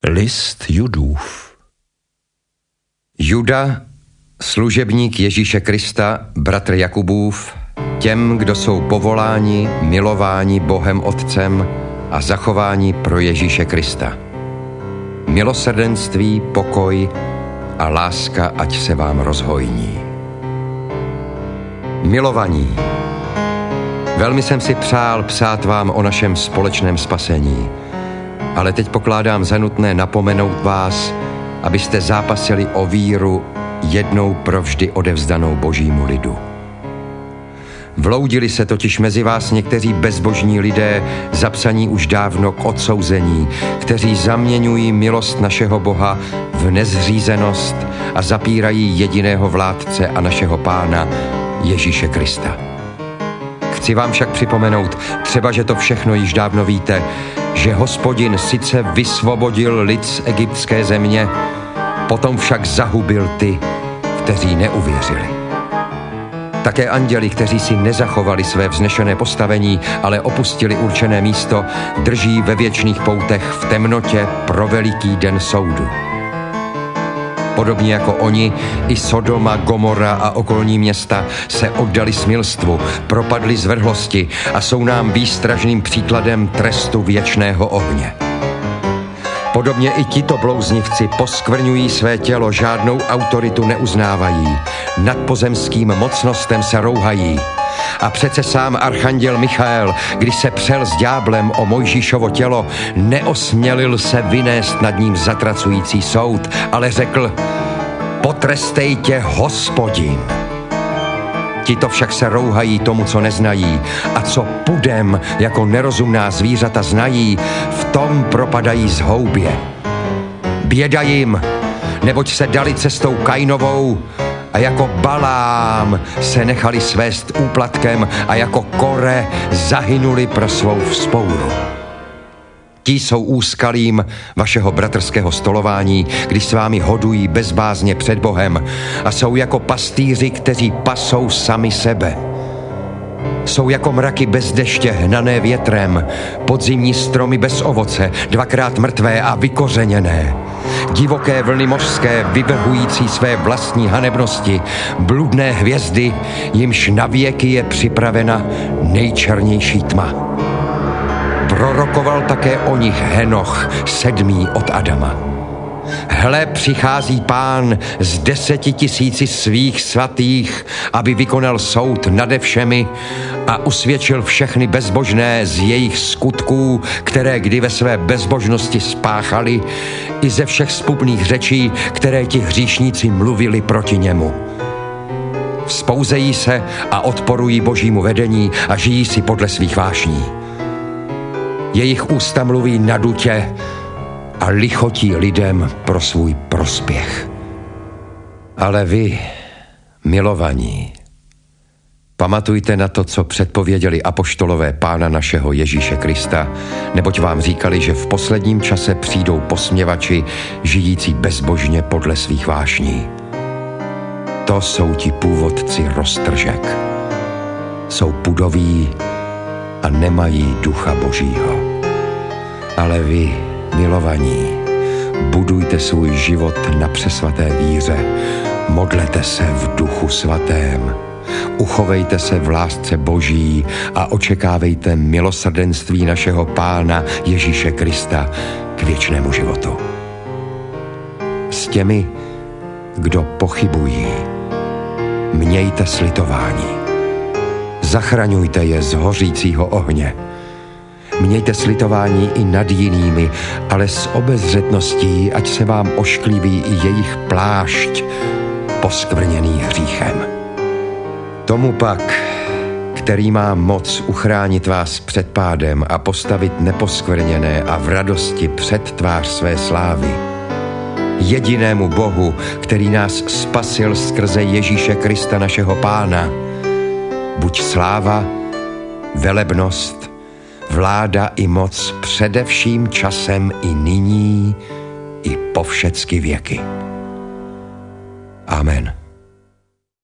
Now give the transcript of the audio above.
List Judův. Juda, služebník Ježíše Krista, bratr Jakubův, těm, kdo jsou povoláni, milováni Bohem Otcem a zachováni pro Ježíše Krista. Milosrdenství, pokoj a láska ať se vám rozhojní. Milovaní, velmi jsem si přál psát vám o našem společném spasení, ale teď pokládám za nutné napomenout vás, abyste zápasili o víru jednou provždy odevzdanou Božímu lidu. Vloudili se totiž mezi vás někteří bezbožní lidé, zapsaní už dávno k odsouzení, kteří zaměňují milost našeho Boha v nezřízenost a zapírají jediného vládce a našeho Pána Ježíše Krista. Chci vám však připomenout, třeba že to všechno již dávno víte, že Hospodin sice vysvobodil lid z egyptské země, potom však zahubil ty, kteří neuvěřili. Také anděli, kteří si nezachovali své vznešené postavení, ale opustili určené místo, drží ve věčných poutech v temnotě pro veliký den soudu. Podobně jako oni, i Sodoma, Gomora a okolní města se oddali smilstvu, propadli zvrhlosti a jsou nám výstražným příkladem trestu věčného ohně. Podobně i tito blouznivci poskvrňují své tělo, žádnou autoritu neuznávají, nadpozemským mocnostem se rouhají. A přece sám archanděl Michael, když se přel s ďáblem o Mojžíšovo tělo, neosmělil se vynést nad ním zatracující soud, ale řekl: potrestej tě Hospodin. Tito však se rouhají tomu, co neznají, a co pudem jako nerozumná zvířata znají, v tom propadají zhoubě. Běda jim, neboť se dali cestou Kainovou a jako Balám se nechali svést úplatkem a jako Kore zahynuli pro svou vzpouru. Ti jsou úskalím vašeho bratrského stolování, když s vámi hodují bezbázně před Bohem a jsou jako pastýři, kteří pasou sami sebe. Jsou jako mraky bez deště hnané větrem, podzimní stromy bez ovoce, dvakrát mrtvé a vykořeněné. Divoké vlny mořské vyvrhující své vlastní hanebnosti, bludné hvězdy, jimž navěky je připravena nejčernější tma. Prorokoval také o nich Henoch, 7. od Adama. Hle, přichází Pán z 10 000 svých svatých, aby vykonal soud nade všemi a usvědčil všechny bezbožné z jejich skutků, které kdy ve své bezbožnosti spáchali, i ze všech zpupných řečí, které ti hříšníci mluvili proti němu. Vzpouzejí se a odporují Božímu vedení a žijí si podle svých vášní. Jejich ústa mluví nadutě a lichotí lidem pro svůj prospěch. Ale vy, milovaní, pamatujte na to, co předpověděli apoštolové Pána našeho Ježíše Krista, neboť vám říkali, že v posledním čase přijdou posměvači, žijící bezbožně podle svých vášní. To jsou ti původci roztržek. Jsou pudoví a nemají ducha Božího. Ale vy, milovaní, budujte svůj život na přesvaté víře, modlete se v duchu svatém, uchovejte se v lásce Boží a očekávejte milosrdenství našeho Pána Ježíše Krista k věčnému životu. S těmi, kdo pochybují, mějte slitování. Zachraňujte je z hořícího ohně. Mějte slitování i nad jinými, ale s obezřetností, ať se vám oškliví i jejich plášť, poskvrněný hříchem. Tomu pak, který má moc uchránit vás před pádem a postavit neposkvrněné a v radosti před tvář své slávy, jedinému Bohu, který nás spasil skrze Ježíše Krista našeho Pána, buď sláva, velebnost, vláda i moc především časem i nyní, i po všecky věky. Amen.